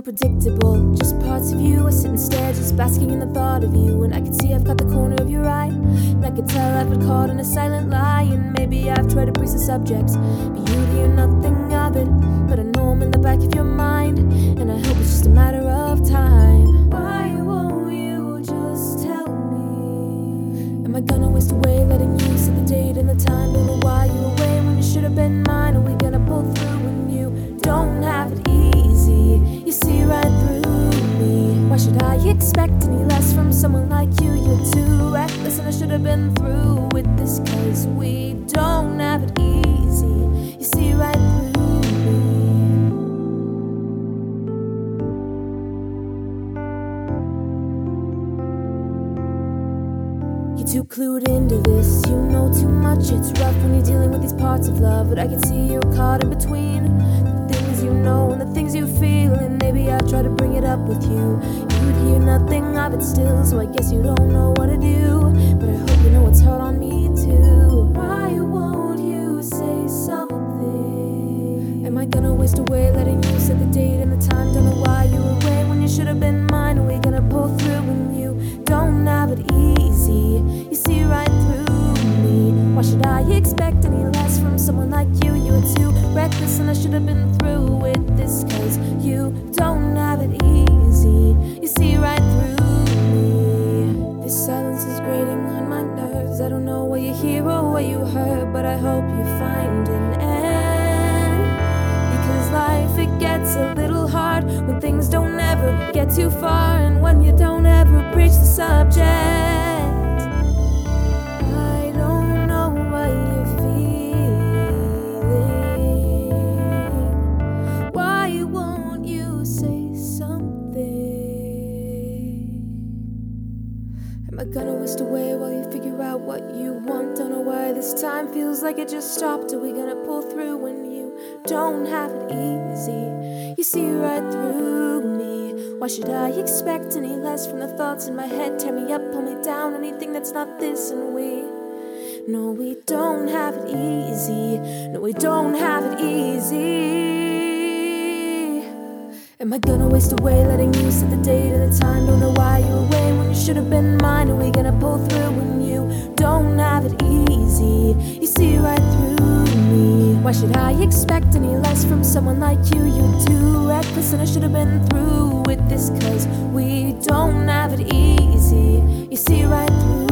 unpredictable. Just parts of you, I sit and stare, just basking in the thought of you. And I can see I've got the corner of your eye, and I can tell I've been caught in a silent lie. And maybe I've tried to breeze the subject, but you hear nothing of it. But I know I'm in the back of your mind, and I hope it's just a matter of time. Why won't you just tell me? Am I gonna waste away letting you set the date and the time? Don't know why you're away when you should have been mine. Are we gonna pull through when you don't have it easy? You see right through me. Why should I expect any less from someone like you? You're too reckless, and I should have been through with this, 'cause we don't have it easy. You see right through me. You're too clued into this, you know too much. It's rough when you're dealing with these parts of love, but I can see you're caught in between the things you know and the things you feel. And maybe I'll try to bring it up with you. You'd hear nothing of it still, so I guess you don't know what to do. But I hope you know it's hard on me too. Why won't you say something? Am I gonna waste away letting you set the date and the time? Don't know why you were away when you should have been mine. Are we gonna pull through when you don't have it easy? You see right through me. Why should I expect any less from someone like you? You're too reckless, and I should have been through with this, 'cause you don't have it easy. You see right through me. This silence is grating on my nerves. I don't know what you hear or what you heard, but I hope you find an end. Because life, it gets a little hard when things don't ever get too far, and when you don't ever preach the subject. I don't know what you're feeling. Why won't you say something? Am I gonna waste away while you figure out what you want? Don't know why this time feels like it just stopped. Are we gonna pull through when you don't have it easy? You see right through me. Why should I expect any less from the thoughts in my head? Tear me up, pull me down, anything that's not this. And no, we don't have it easy. No, we don't have it easy. Am I gonna waste away letting you set the date and the time? Don't know why you're away when you should have been mine. Are we gonna pull through when you don't have it easy? You see right through me. Why should I expect any less from someone like you? You're too reckless, and I should have been through with this, 'cause we don't have it easy. You see right through